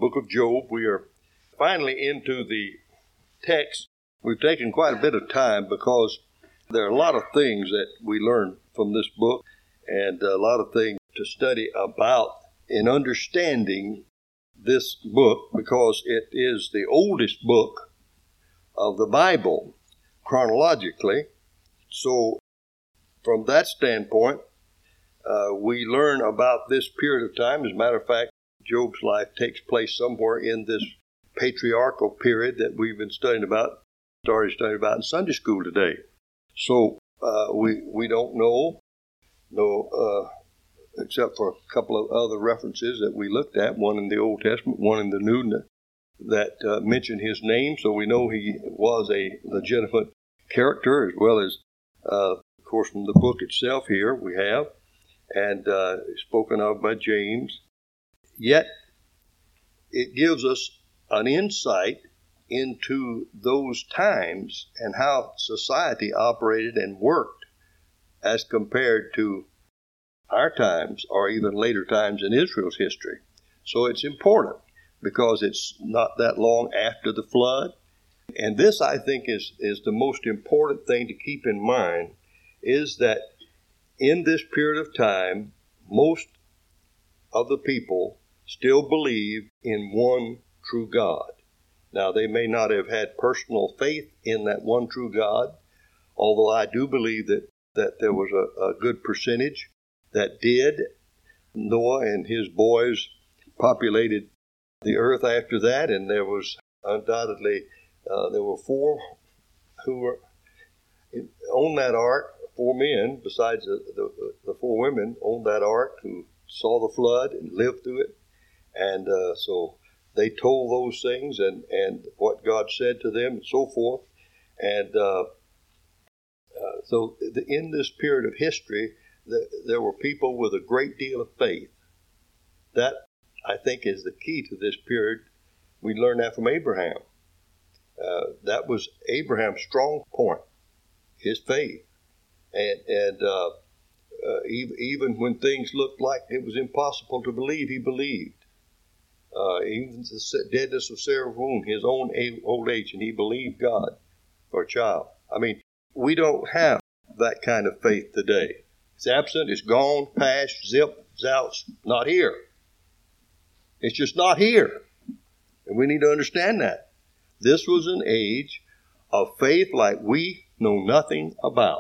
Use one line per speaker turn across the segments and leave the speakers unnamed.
book of Job. We are finally into the text. We've taken quite a bit of time because there are a lot of things that we learn from this book and a lot of things to study about in understanding this book, because it is the oldest book of the Bible chronologically. So from that standpoint, we learn about this period of time. As a matter of fact, Job's life takes place somewhere in this patriarchal period that we've been started studying about in Sunday school today. So we don't know, except for a couple of other references that we looked at, one in the Old Testament, one in the New, that mention his name. So we know he was a legitimate character, as well as, of course, from the book itself here we have, and spoken of by James. Yet it gives us an insight into those times and how society operated and worked as compared to our times or even later times in Israel's history. So it's important because it's not that long after the flood. And this, I think, is the most important thing to keep in mind, is that in this period of time, most of the people still believe in one true God. Now, they may not have had personal faith in that one true God, although I do believe that there was a good percentage that did. Noah and his boys populated the earth after that, and there was undoubtedly, there were four who were on that ark, 4 men, besides the 4 women on that ark who saw the flood and lived through it. And so they told those things and what God said to them and so forth. And so in this period of history, there were people with a great deal of faith. That, I think, is the key to this period. We learned that from Abraham. That was Abraham's strong point, his faith. And even when things looked like it was impossible to believe, he believed. Even the deadness of Sarah's womb, his own old age, and he believed God for a child. I mean, we don't have that kind of faith today. It's absent, it's gone, past, zip, zouch, not here. It's just not here. And we need to understand that. This was an age of faith like we know nothing about.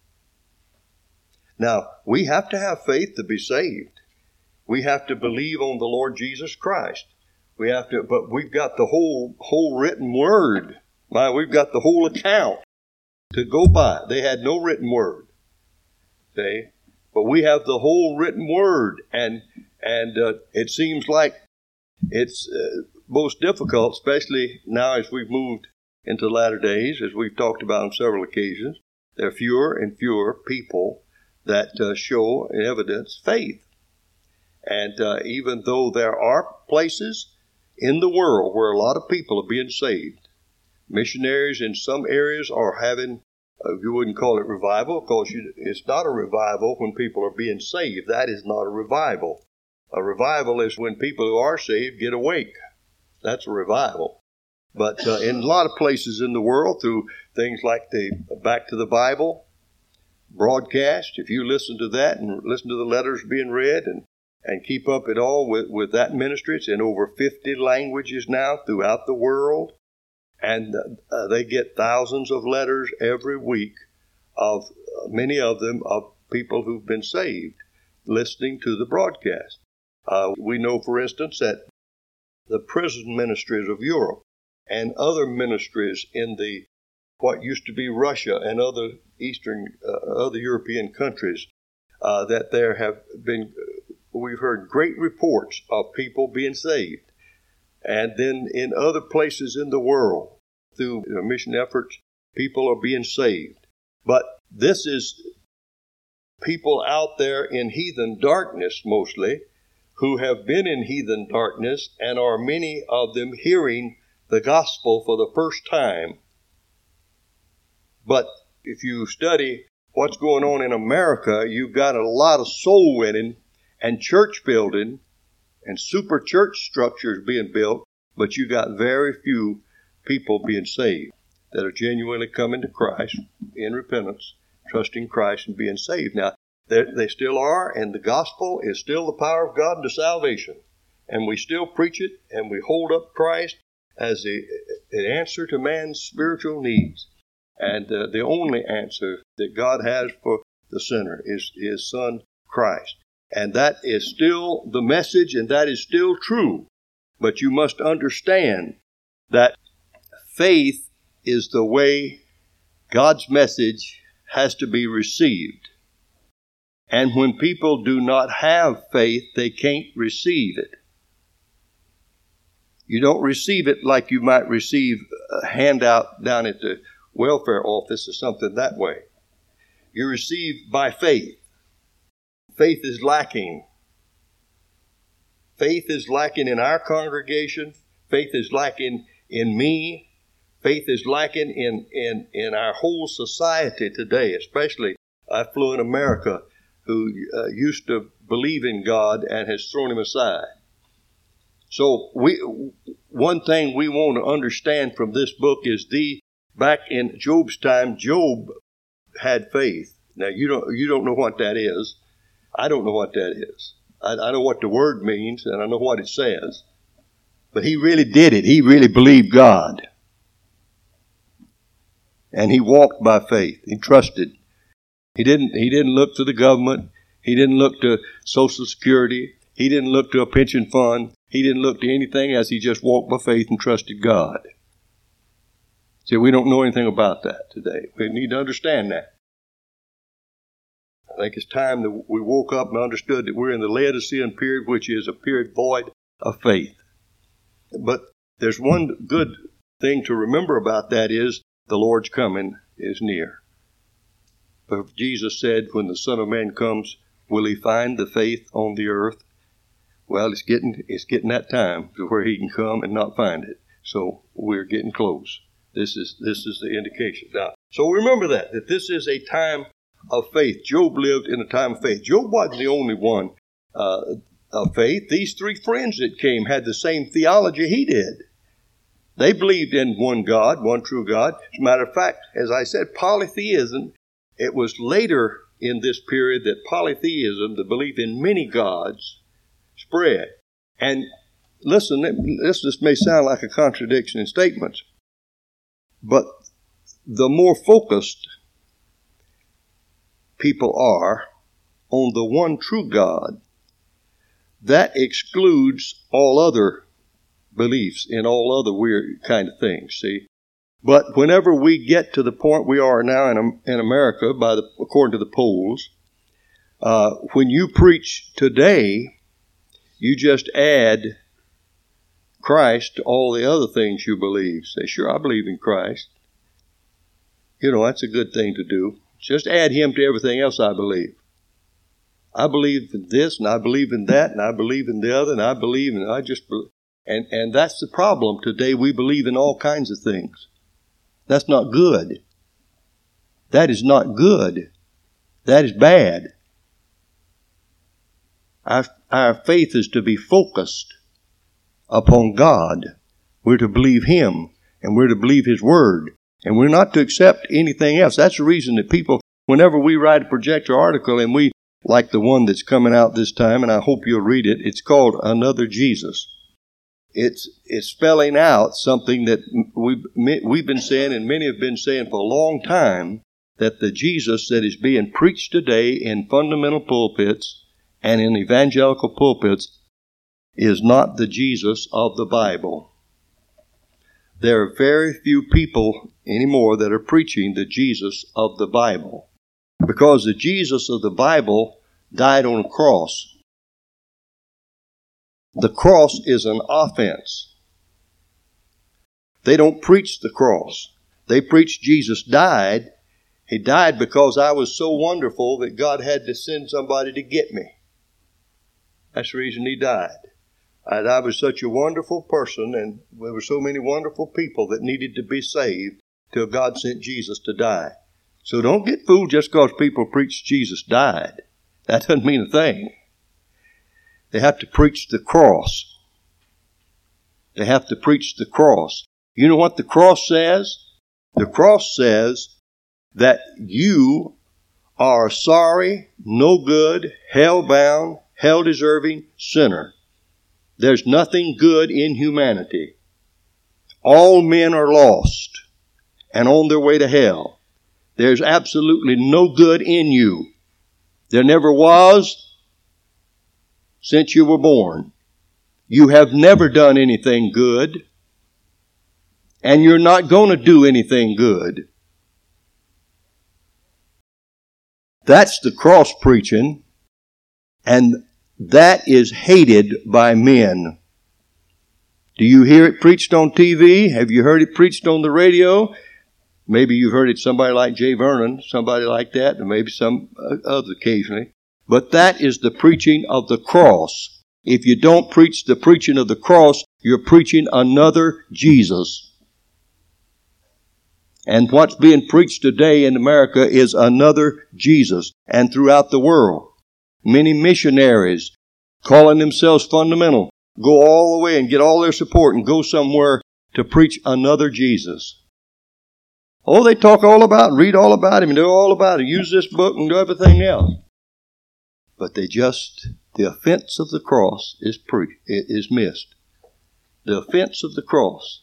Now, we have to have faith to be saved. We have to believe on the Lord Jesus Christ. We have to, but we've got the whole written word. We've got the whole account to go by. They had no written word. Okay? But we have the whole written word, and it seems like it's most difficult, especially now as we've moved into latter days, as we've talked about on several occasions. There are fewer and fewer people that show and evidence faith. And even though there are places in the world where a lot of people are being saved, missionaries in some areas are having, you wouldn't call it revival, because it's not a revival when people are being saved. That is not a revival. A revival is when people who are saved get awake. That's a revival. But in a lot of places in the world, through things like the Back to the Bible broadcast, if you listen to that and listen to the letters being read and keep up at all with that ministry, it's in over 50 languages now throughout the world. And they get thousands of letters every week of many of them of people who've been saved listening to the broadcast. We know, for instance, that the prison ministries of Europe and other ministries in what used to be Russia and other other European countries, that there have been, we've heard great reports of people being saved. And then in other places in the world, through mission efforts, people are being saved. But this is people out there in heathen darkness mostly, who have been in heathen darkness, and are many of them hearing the gospel for the first time. But if you study what's going on in America, you've got a lot of soul winning and church building and super church structures being built, but you got very few people being saved that are genuinely coming to Christ in repentance, trusting Christ and being saved. Now, they still are, and the gospel is still the power of God to salvation. And we still preach it, and we hold up Christ as an answer to man's spiritual needs. And the only answer that God has for the sinner is His Son, Christ. And that is still the message, and that is still true. But you must understand that faith is the way God's message has to be received. And when people do not have faith, they can't receive it. You don't receive it like you might receive a handout down at the welfare office or something that way. You receive by faith. Faith is lacking. Faith is lacking in our congregation. Faith is lacking in me. Faith is lacking in our whole society today, especially affluent America, who used to believe in God and has thrown Him aside. So one thing we want to understand from this book is back in Job's time, Job had faith. Now you don't know what that is. I don't know what that is. I know what the word means, and I know what it says. But he really did it. He really believed God. And he walked by faith. He trusted. He didn't look to the government. He didn't look to Social Security. He didn't look to a pension fund. He didn't look to anything else. He just walked by faith and trusted God. See, we don't know anything about that today. We need to understand that. I think it's time that we woke up and understood that we're in the Laodicean period, which is a period void of faith. But there's one good thing to remember about that is the Lord's coming is near. But Jesus said, when the Son of Man comes, will He find the faith on the earth? Well, it's getting that time to where He can come and not find it. So we're getting close. This is the indication. Now, so remember that this is a time of faith. Job lived in a time of faith. Job wasn't the only one of faith. These three friends that came had the same theology he did. They believed in one God, one true God. As a matter of fact, as I said, polytheism, it was later in this period that polytheism, the belief in many gods, spread. And listen, this may sound like a contradiction in statements, but the more focused people are on the one true God, that excludes all other beliefs in all other weird kind of things, see? But whenever we get to the point we are now in America, according to the polls, when you preach today, you just add Christ to all the other things you believe. Say, sure, I believe in Christ. You know, that's a good thing to do. Just add Him to everything else I believe. I believe in this, and I believe in that, and I believe in the other, and I believe, and I just believe. And that's the problem today. We believe in all kinds of things. That's not good. That is not good. That is bad. Our faith is to be focused upon God. We're to believe Him, and we're to believe His Word. And we're not to accept anything else. That's the reason that people, whenever we write a projector article, and we, like the one that's coming out this time, and I hope you'll read it, it's called Another Jesus. It's spelling out something that we've been saying, and many have been saying for a long time, that the Jesus that is being preached today in fundamental pulpits and in evangelical pulpits is not the Jesus of the Bible. There are very few people anymore that are preaching the Jesus of the Bible, because the Jesus of the Bible died on a cross. The cross is an offense. They don't preach the cross. They preach Jesus died. He died because I was so wonderful that God had to send somebody to get me. That's the reason He died. I was such a wonderful person, and there were so many wonderful people that needed to be saved till God sent Jesus to die. So don't get fooled just because people preach Jesus died. That doesn't mean a thing. They have to preach the cross. They have to preach the cross. You know what the cross says? The cross says that you are a sorry, no good, hell-bound, hell-deserving sinner. There's nothing good in humanity. All men are lost and on their way to hell. There's absolutely no good in you. There never was since you were born. You have never done anything good, and you're not going to do anything good. That's the cross preaching, and that is hated by men. Do you hear it preached on TV? Have you heard it preached on the radio? Maybe you've heard it somebody like Jay Vernon, somebody like that, and maybe some others occasionally. But that is the preaching of the cross. If you don't preach the preaching of the cross, you're preaching another Jesus. And what's being preached today in America is another Jesus. And throughout the world, many missionaries calling themselves fundamental go all the way and get all their support and go somewhere to preach another Jesus. Oh, they talk all about, read all about him, and do all about it, use this book and do everything else. But the offense of the cross is missed. The offense of the cross.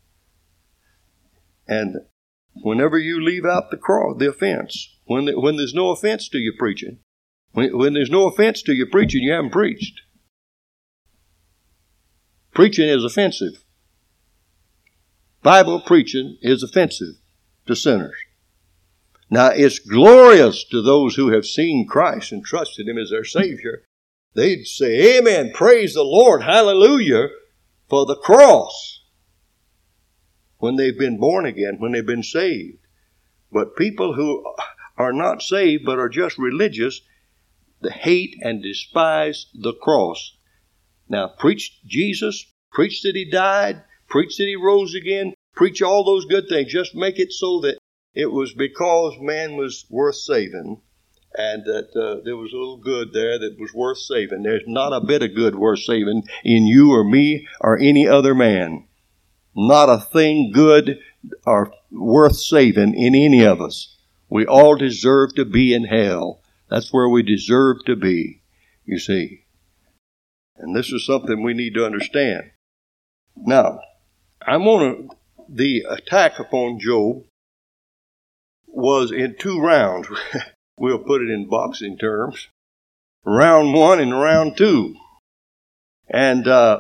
And whenever you leave out the cross, the offense, when there's no offense to your preaching, when there's no offense to your preaching, you haven't preached. Preaching is offensive. Bible preaching is offensive to sinners. Now, it's glorious to those who have seen Christ and trusted Him as their Savior. They'd say, amen, praise the Lord, hallelujah, for the cross. When they've been born again, when they've been saved. But people who are not saved but are just religious, they hate and despise the cross. Now, preach Jesus, preach that He died, preach that He rose again, preach all those good things. Just make it so that it was because man was worth saving and that there was a little good there that was worth saving. There's not a bit of good worth saving in you or me or any other man. Not a thing good or worth saving in any of us. We all deserve to be in hell. That's where we deserve to be, you see. And this is something we need to understand. Now, the attack upon Job was in 2 rounds. We'll put it in boxing terms. Round 1 and round 2. And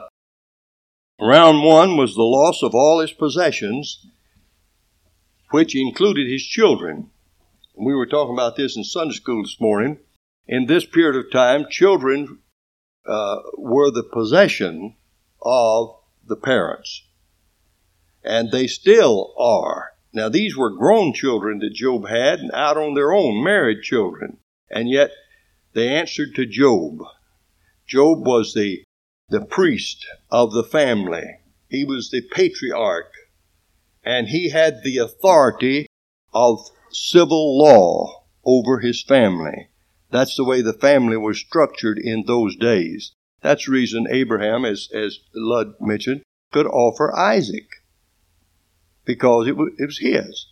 round 1 was the loss of all his possessions, which included his children. We were talking about this in Sunday school this morning. In this period of time, children were the possession of the parents. And they still are. Now, these were grown children that Job had and out on their own, married children. And yet, they answered to Job. Job was the priest of the family. He was the patriarch. And he had the authority of civil law over his family. That's the way the family was structured in those days. That's the reason Abraham, as Ludd mentioned, could offer Isaac. Because it was his.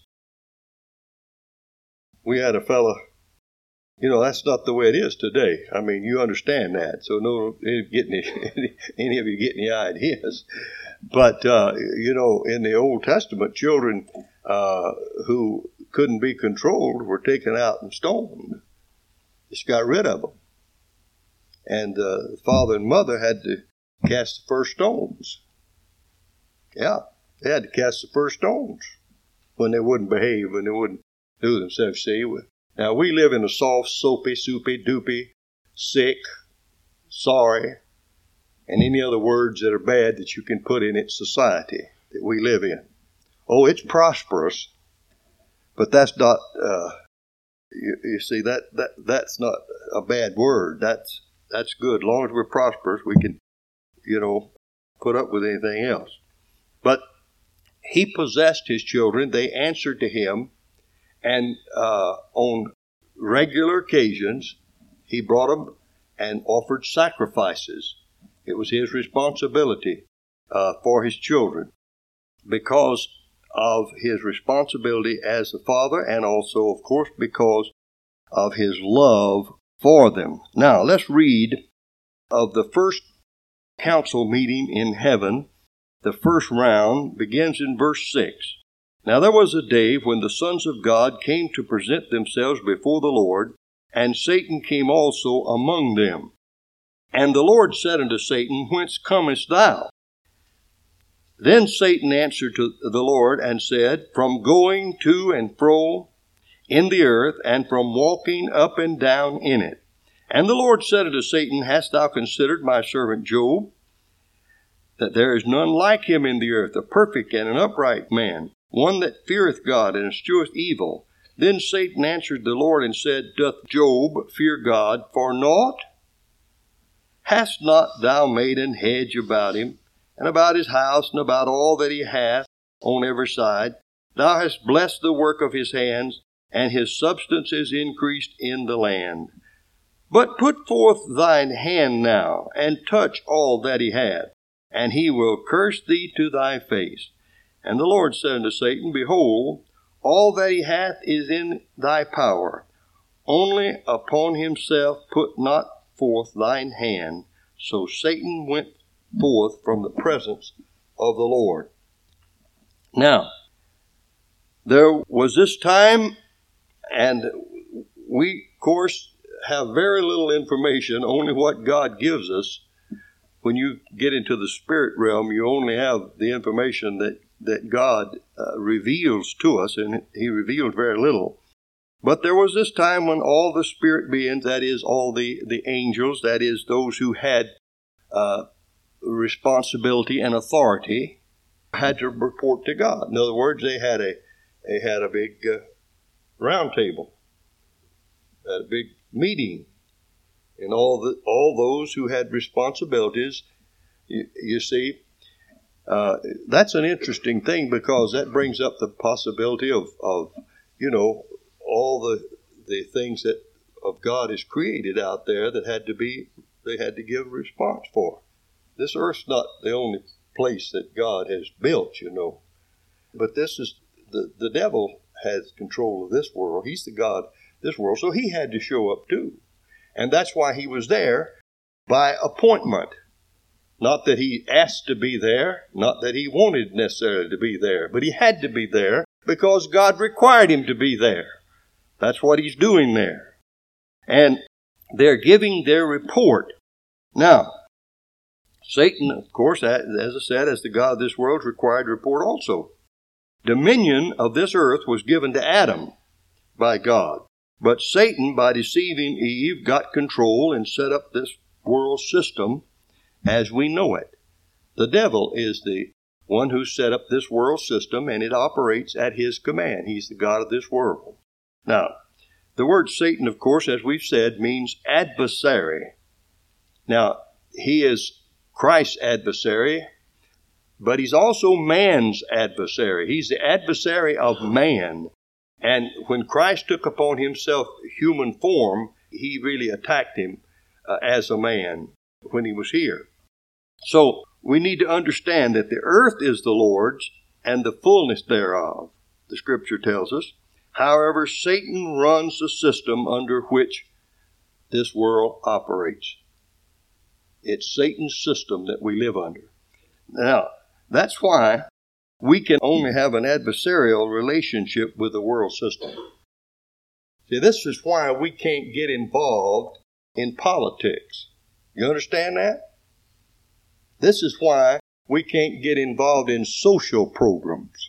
We had a fella, that's not the way it is today. I mean, you understand that. So no, any of you get any ideas. But, in the Old Testament, children who couldn't be controlled were taken out and stoned. Just got rid of them. And the father and mother had to cast the first stones. Yeah. They had to cast the first stones when they wouldn't behave, when they wouldn't do themselves. See, now we live in a soft, soapy, soupy, doopy, sick, sorry, and any other words that are bad that you can put in its society that we live in. Oh, it's prosperous, but that's not. You see, that's not a bad word. That's good. As long as we're prosperous, we can, put up with anything else. But he possessed his children. They answered to him. And on regular occasions, he brought them and offered sacrifices. It was his responsibility for his children because of his responsibility as a father, and also, of course, because of his love for them. Now, let's read of the first council meeting in heaven. The first round begins in verse 6. Now there was a day when the sons of God came to present themselves before the Lord, and Satan came also among them. And the Lord said unto Satan, Whence comest thou? Then Satan answered to the Lord and said, From going to and fro in the earth, and from walking up and down in it. And the Lord said unto Satan, Hast thou considered my servant Job, that there is none like him in the earth, a perfect and an upright man, one that feareth God and escheweth evil? Then Satan answered the Lord and said, Doth Job fear God for naught? Hast not thou made an hedge about him, and about his house, and about all that he hath on every side? Thou hast blessed the work of his hands, and his substance is increased in the land. But put forth thine hand now, and touch all that he hath, and he will curse thee to thy face. And the Lord said unto Satan, Behold, all that he hath is in thy power. Only upon himself put not forth thine hand. So Satan went forth from the presence of the Lord. Now, there was this time, and we, of course, have very little information, only what God gives us. When you get into the spirit realm, you only have the information that God reveals to us, and he revealed very little. But there was this time when all the spirit beings, that is, all the angels, that is, those who had responsibility and authority, had to report to God. In other words, they had a big round table, had a big meeting, and all those who had responsibilities. You see, that's an interesting thing, because that brings up the possibility of all the things that of God is created out there that they had to give a response for. This earth's not the only place that God has built, but this is the devil has control of this world. He's the God of this world, so he had to show up too. And that's why he was there by appointment. Not that he asked to be there, not that he wanted necessarily to be there, but he had to be there because God required him to be there. That's what he's doing there. And they're giving their report. Now, Satan, of course, as I said, as the God of this world, required report also. Dominion of this earth was given to Adam by God. But Satan, by deceiving Eve, got control and set up this world system as we know it. The devil is the one who set up this world system, and it operates at his command. He's the God of this world. Now, the word Satan, of course, as we've said, means adversary. Now, he is Christ's adversary, but he's also man's adversary. He's the adversary of man. And when Christ took upon himself human form, he really attacked him as a man when he was here. So we need to understand that the earth is the Lord's and the fullness thereof, the Scripture tells us. However, Satan runs the system under which this world operates. It's Satan's system that we live under. Now, that's why we can only have an adversarial relationship with the world system. See, this is why we can't get involved in politics. You understand that? This is why we can't get involved in social programs,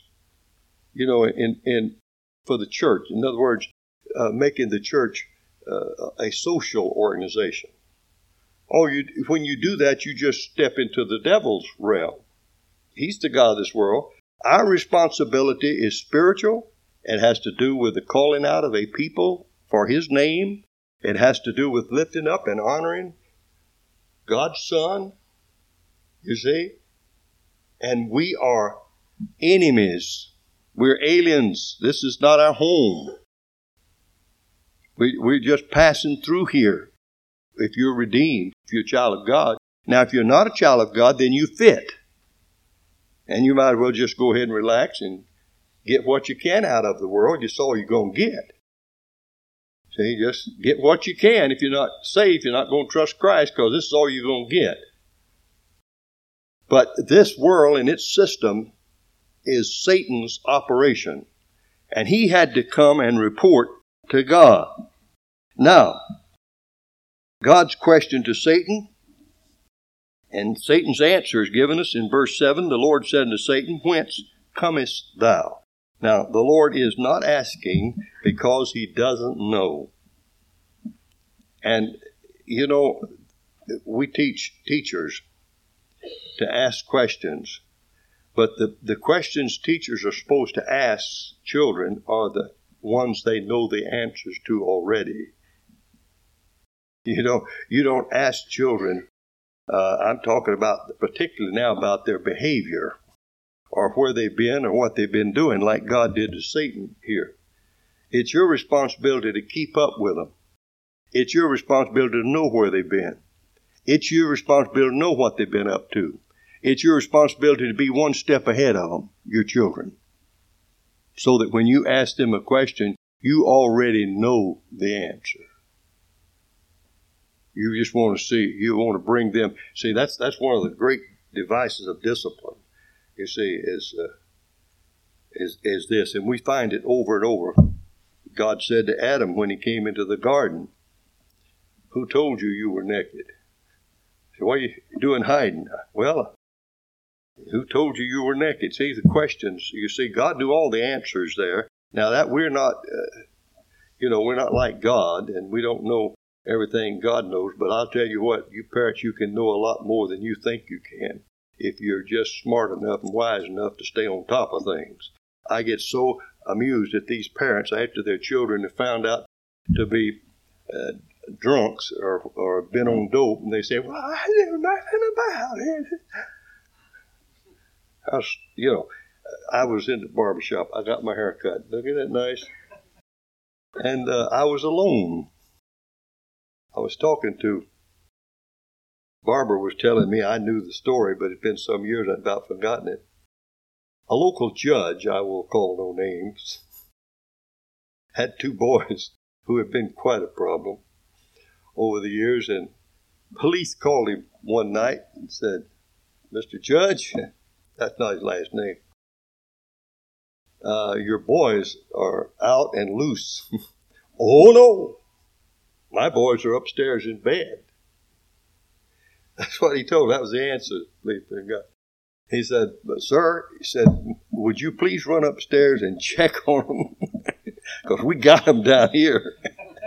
for the church. In other words, making the church a social organization. When you do that, you just step into the devil's realm. He's the God of this world. Our responsibility is spiritual. It has to do with the calling out of a people for his name. It has to do with lifting up and honoring God's Son, you see. And we are enemies. We're aliens. This is not our home. We're just passing through here. if you're redeemed, if you're a child of God. Now, if you're not a child of God, then you fit. And you might as well just go ahead and relax and get what you can out of the world. That's all you're going to get. See, just get what you can. If you're not saved, you're not going to trust Christ, because this is all you're going to get. But this world and its system is Satan's operation. And he had to come and report to God. Now, God's question to Satan, and Satan's answer is given us in verse 7. The Lord said unto Satan, Whence comest thou? Now, the Lord is not asking because he doesn't know. And, you know, we teach teachers to ask questions. But the questions teachers are supposed to ask children are the ones they know the answers to already. You know, you don't ask children, I'm talking about particularly now about their behavior or where they've been or what they've been doing, like God did to Satan here. It's your responsibility to keep up with them. It's your responsibility to know where they've been. It's your responsibility to know what they've been up to. It's your responsibility to be one step ahead of them, your children, so that when you ask them a question, you already know the answer. You just want to see, you want to bring them. See, that's one of the great devices of discipline, you see, is this. And we find it over and over. God said to Adam when he came into the garden, Who told you you were naked? He said, What are you doing hiding? Well, who told you were naked? See, the questions, you see, God knew all the answers there. Now that we're not, we're not like God, and we don't know everything God knows, but I'll tell you what, you parents, you can know a lot more than you think you can if you're just smart enough and wise enough to stay on top of things. I get so amused at these parents after their children have found out to be drunks or been on dope, and they say, well, I knew nothing about it. I was in the barbershop. I got my hair cut. Look at that nice. And I was alone. I was talking to, Barbara was telling me, I knew the story, but it's been some years, I'd about forgotten it. A local judge, I will call no names, had two boys who had been quite a problem over the years, and police called him one night and said, Mr. Judge, that's not his last name, your boys are out and loose. Oh, no. My boys are upstairs in bed. That's what he told. That was the answer. He said, sir, he said, would you please run upstairs and check on them? Because we got them down here.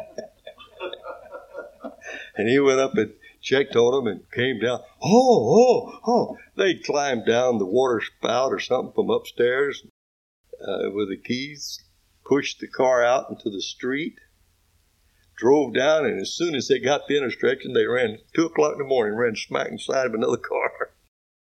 And he went up and checked on them and came down. Oh. They climbed down the water spout or something from upstairs with the keys, pushed the car out into the street, drove down, and as soon as they got the intersection, they ran 2 o'clock in the morning, ran smack inside of another car.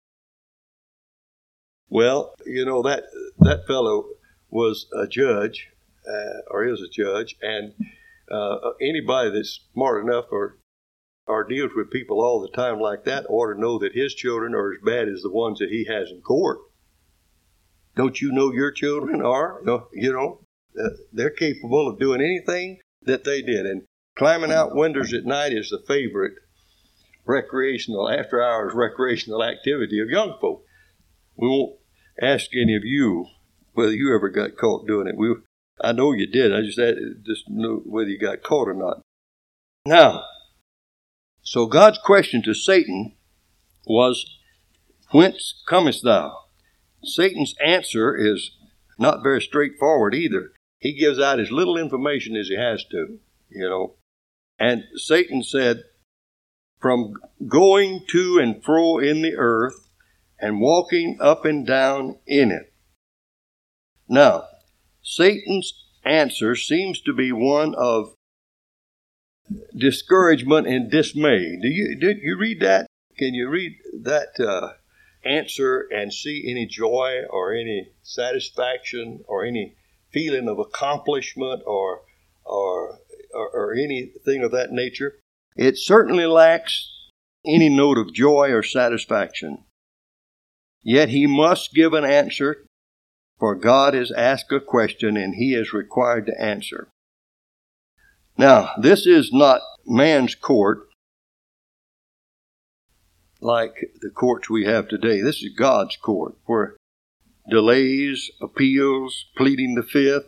Well, that fellow was a judge, or is a judge, and anybody that's smart enough or deals with people all the time like that ought to know that his children are as bad as the ones that he has in court. Don't you know your children are? They're capable of doing anything that they did. And climbing out windows at night is the favorite after-hours recreational activity of young folk. We won't ask any of you whether you ever got caught doing it. I know you did. I just know whether you got caught or not. Now, so God's question to Satan was, Whence comest thou? Satan's answer is not very straightforward either. He gives out as little information as he has to, And Satan said, From going to and fro in the earth and walking up and down in it. Now, Satan's answer seems to be one of discouragement and dismay. Did you read that? Can you read that answer and see any joy or any satisfaction or any feeling of accomplishment or anything of that nature? It certainly lacks any note of joy or satisfaction. Yet he must give an answer, for God has asked a question and he is required to answer. Now, this is not man's court like the courts we have today. This is God's court, where delays, appeals, pleading the fifth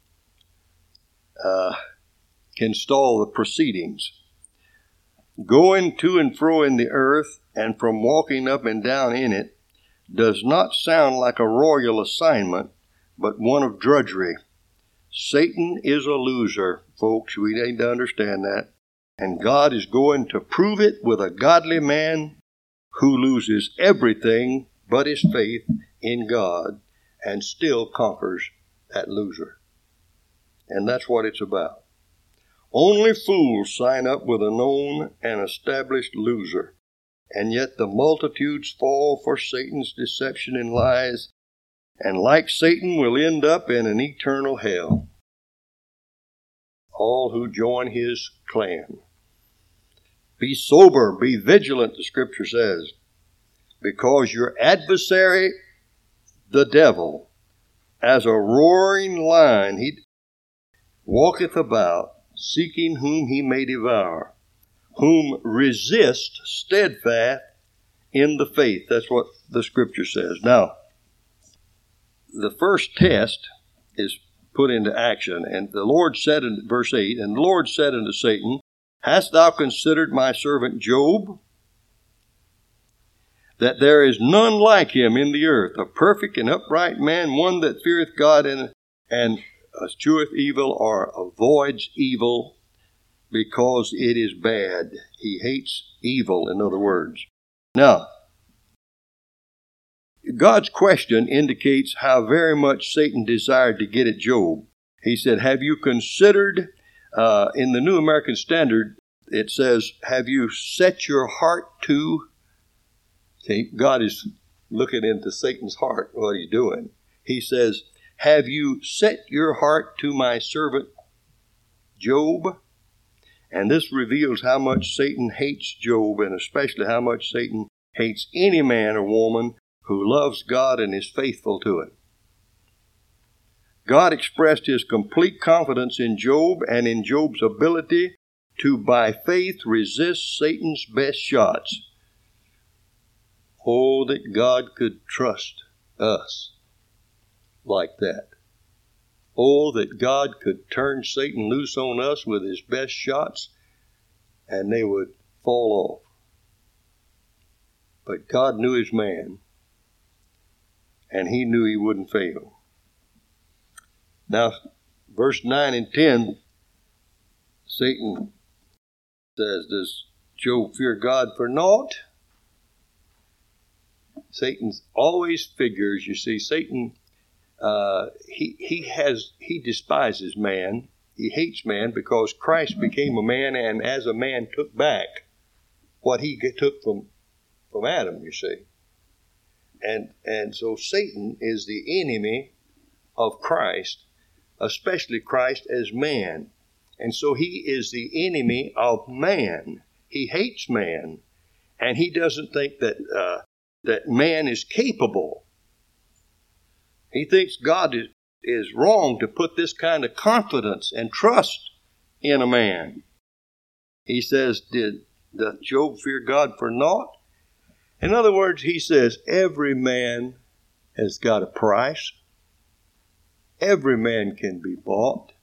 can stall the proceedings. Going to and fro in the earth and from walking up and down in it does not sound like a royal assignment, but one of drudgery. Satan is a loser, folks. We need to understand that. And God is going to prove it with a godly man who loses everything but his faith in God and still conquers that loser. And that's what it's about. Only fools sign up with a known and established loser. And yet the multitudes fall for Satan's deception and lies, and like Satan will end up in an eternal hell. All who join his clan. Be sober, be vigilant, the scripture says, because your adversary, the devil, as a roaring lion, he walketh about, seeking whom he may devour, whom resist steadfast in the faith. That's what the scripture says. Now, the first test is put into action. And the Lord said in verse 8, and the Lord said unto Satan, hast thou considered my servant Job, that there is none like him in the earth, a perfect and upright man, one that feareth God and escheweth evil, or avoids evil, because it is bad. He hates evil, in other words. Now, God's question indicates how very much Satan desired to get at Job. He said, have you considered, in the New American Standard, it says, have you set your heart to? See, God is looking into Satan's heart, what he's doing. He says, have you set your heart to my servant Job? And this reveals how much Satan hates Job, and especially how much Satan hates any man or woman who loves God and is faithful to Him. God expressed His complete confidence in Job and in Job's ability to, by faith, resist Satan's best shots. Oh, that God could trust us like that. Oh, that God could turn Satan loose on us with his best shots and they would fall off. But God knew his man, and he knew he wouldn't fail. Now, verse 9 and 10, Satan says, does Job fear God for naught? Satan always figures, you see, Satan, he despises man. He hates man because Christ became a man and as a man took back what he took from Adam, you see. And so Satan is the enemy of Christ, especially Christ as man. And so he is the enemy of man. He hates man. And he doesn't think that man is capable. He thinks God is wrong to put this kind of confidence and trust in a man. He says, doth Job fear God for naught? In other words, he says, every man has got a price. Every man can be bought.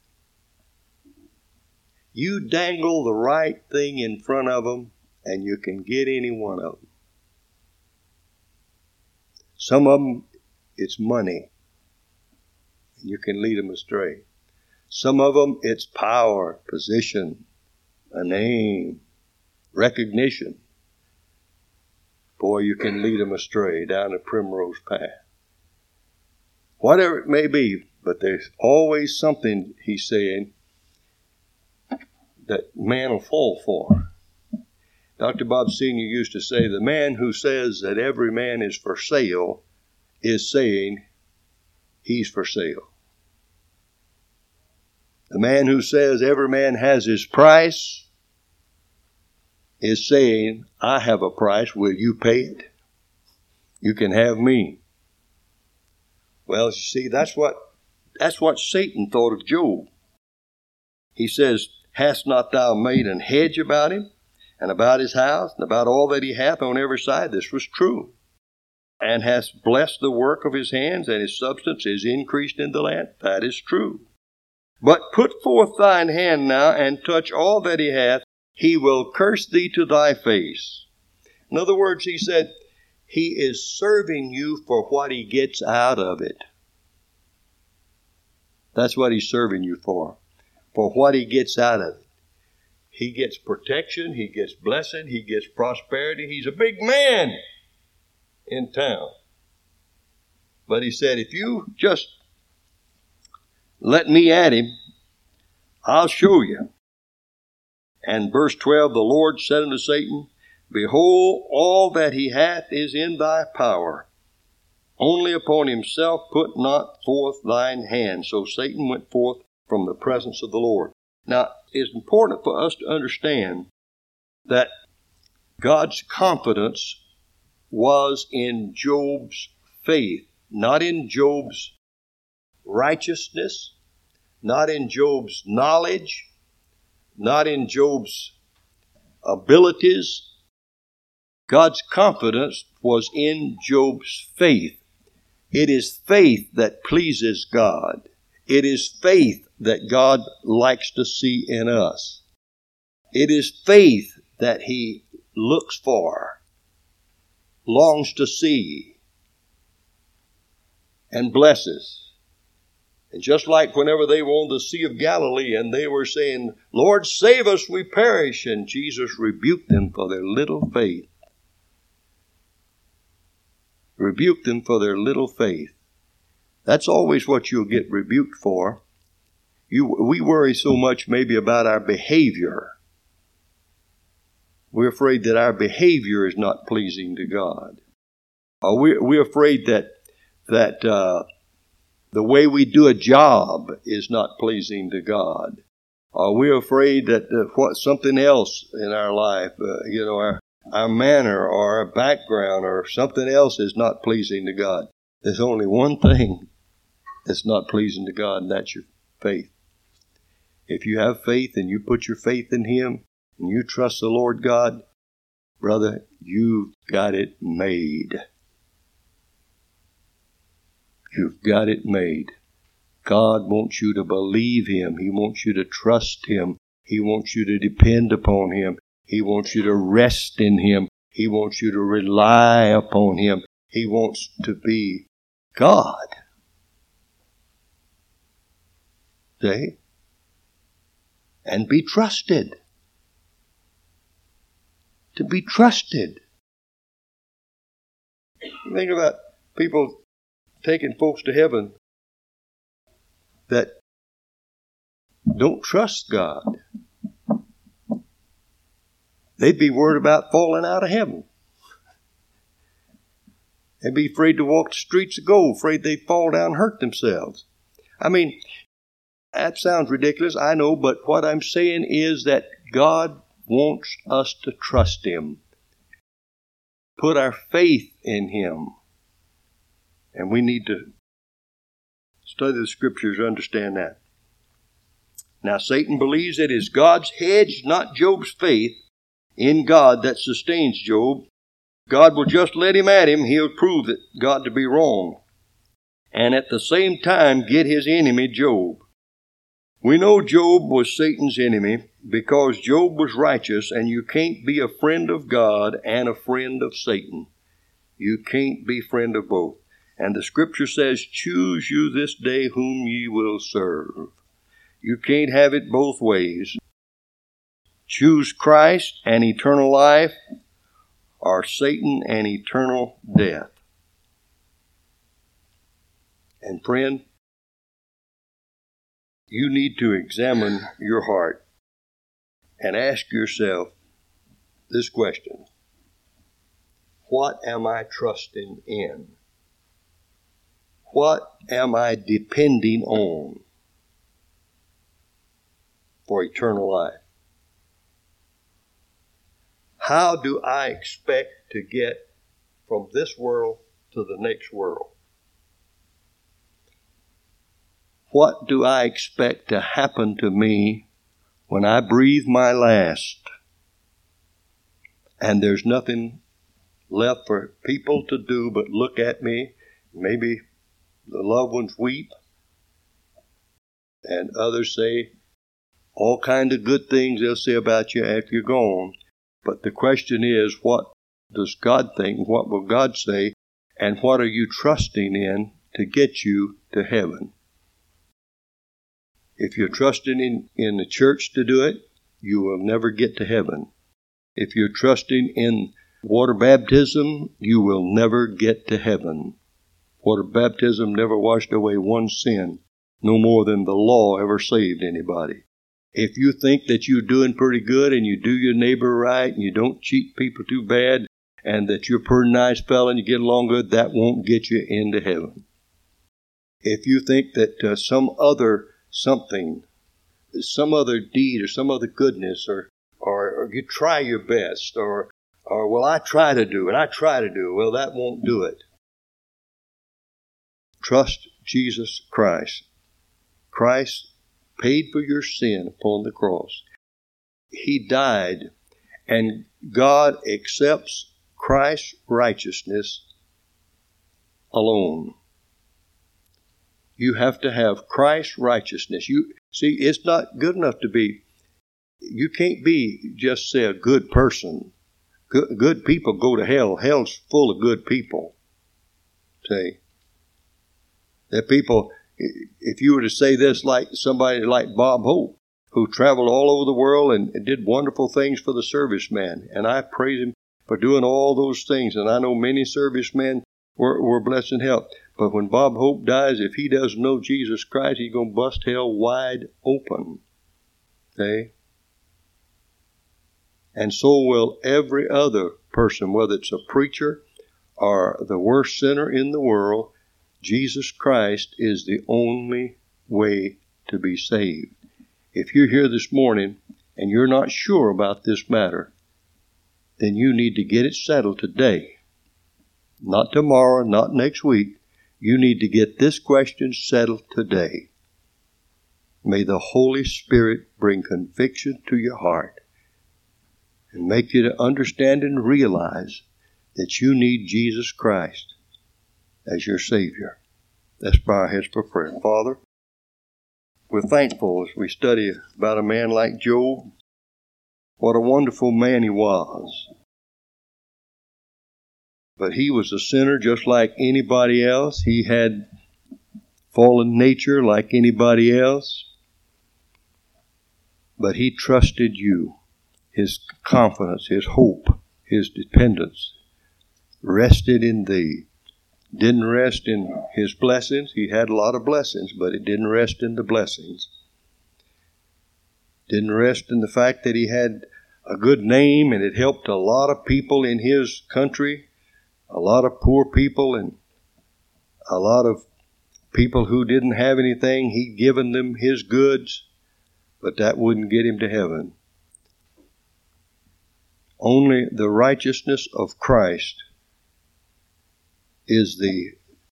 You dangle the right thing in front of them, and you can get any one of them. Some of them, it's money. You can lead them astray. Some of them, it's power, position, a name, recognition. Boy, you can lead them astray down a primrose path. Whatever it may be, but there's always something, he's saying, that man will fall for. Dr. Bob Sr. used to say, the man who says that every man is for sale is saying he's for sale. The man who says every man has his price is saying, I have a price, will you pay it? You can have me. Well, you see, that's what Satan thought of Job. He says, hast not thou made an hedge about him, and about his house, and about all that he hath on every side? This was true. And hast blessed the work of his hands, and his substance is increased in the land? That is true. But put forth thine hand now, and touch all that he hath, he will curse thee to thy face. In other words, he said, he is serving you for what he gets out of it. That's what he's serving you for what he gets out of it. He gets protection, he gets blessing, he gets prosperity. He's a big man in town. But he said, if you just let me at him, I'll show you. And verse 12, the Lord said unto Satan, behold, all that he hath is in thy power. Only upon himself put not forth thine hand. So Satan went forth from the presence of the Lord. Now, it's important for us to understand that God's confidence was in Job's faith, not in Job's righteousness, not in Job's knowledge, not in Job's abilities. God's confidence was in Job's faith. It is faith that pleases God. It is faith that God likes to see in us. It is faith that he looks for, longs to see, and blesses. And just like whenever they were on the Sea of Galilee and they were saying, Lord, save us, we perish. And Jesus rebuked them for their little faith. Rebuked them for their little faith. That's always what you'll get rebuked for. We worry so much maybe about our behavior. We're afraid that our behavior is not pleasing to God. Or we're afraid that the way we do a job is not pleasing to God. Or we're afraid that something else in our life, our manner or our background or something else is not pleasing to God. There's only one thing that's not pleasing to God, and that's your faith. If you have faith and you put your faith in him and you trust the Lord God, brother, you've got it made. You've got it made. God wants you to believe him. He wants you to trust him. He wants you to depend upon him. He wants you to rest in him. He wants you to rely upon him. He wants to be God. See? And be trusted. To be trusted. Think about people taking folks to heaven that don't trust God. They'd be worried about falling out of heaven. They'd be afraid to walk the streets of gold, afraid they'd fall down and hurt themselves. I mean, that sounds ridiculous, I know, but what I'm saying is that God wants us to trust him. Put our faith in him. And we need to study the scriptures to understand that. Now, Satan believes it is God's hedge, not Job's faith in God, that sustains Job. God will just let him at him. He'll prove that God to be wrong. And at the same time, get his enemy, Job. We know Job was Satan's enemy because Job was righteous, and you can't be a friend of God and a friend of Satan. You can't be friend of both. And the scripture says, choose you this day whom ye will serve. You can't have it both ways. Choose Christ and eternal life, or Satan and eternal death. And friend, you need to examine your heart and ask yourself this question. What am I trusting in? What am I depending on for eternal life? How do I expect to get from this world to the next world? What do I expect to happen to me when I breathe my last and there's nothing left for people to do but look at me? Maybe the loved ones weep and others say all kinds of good things they'll say about you after you're gone. But the question is, what does God think? What will God say? And what are you trusting in to get you to heaven? If you're trusting in the church to do it, you will never get to heaven. If you're trusting in water baptism, you will never get to heaven. Water baptism never washed away one sin, no more than the law ever saved anybody. If you think that you're doing pretty good and you do your neighbor right and you don't cheat people too bad and that you're a pretty nice fella and you get along good, that won't get you into heaven. If you think that some other deed or some other goodness or you try your best or well, I try to do, well, that won't do it. Trust Jesus Christ. Christ paid for your sin upon the cross. He died, and God accepts Christ's righteousness alone. You have to have Christ's righteousness. You see, it's not good enough to be. You can't be just, say, a good person. Good people go to hell. Hell's full of good people. See, that people. If you were to say this like somebody like Bob Hope, who traveled all over the world and did wonderful things for the servicemen, and I praise him for doing all those things, and I know many servicemen were blessed and helped. But when Bob Hope dies, if he doesn't know Jesus Christ, he's going to bust hell wide open. Okay? And so will every other person, whether it's a preacher or the worst sinner in the world. Jesus Christ is the only way to be saved. If you're here this morning and you're not sure about this matter, then you need to get it settled today. Not tomorrow, not next week. You need to get this question settled today. May the Holy Spirit bring conviction to your heart and make you to understand and realize that you need Jesus Christ as your Savior. Let's bow our heads for prayer. Father, we're thankful as we study about a man like Job. What a wonderful man he was. But he was a sinner just like anybody else. He had fallen nature like anybody else. But he trusted you. His confidence, his hope, his dependence rested in thee. Didn't rest in his blessings. He had a lot of blessings, but it didn't rest in the blessings. Didn't rest in the fact that he had a good name and it helped a lot of people in his country, a lot of poor people and a lot of people who didn't have anything. He'd given them his goods, but that wouldn't get him to heaven. Only the righteousness of Christ is the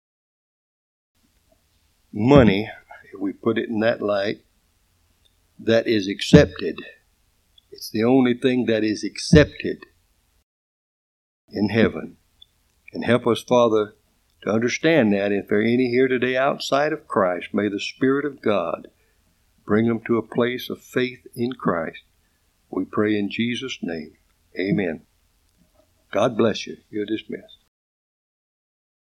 money, if we put it in that light, that is accepted. It's the only thing that is accepted in heaven. And help us, Father, to understand that. If there are any here today outside of Christ, may the Spirit of God bring them to a place of faith in Christ. We pray in Jesus' name. Amen. God bless you. You're dismissed.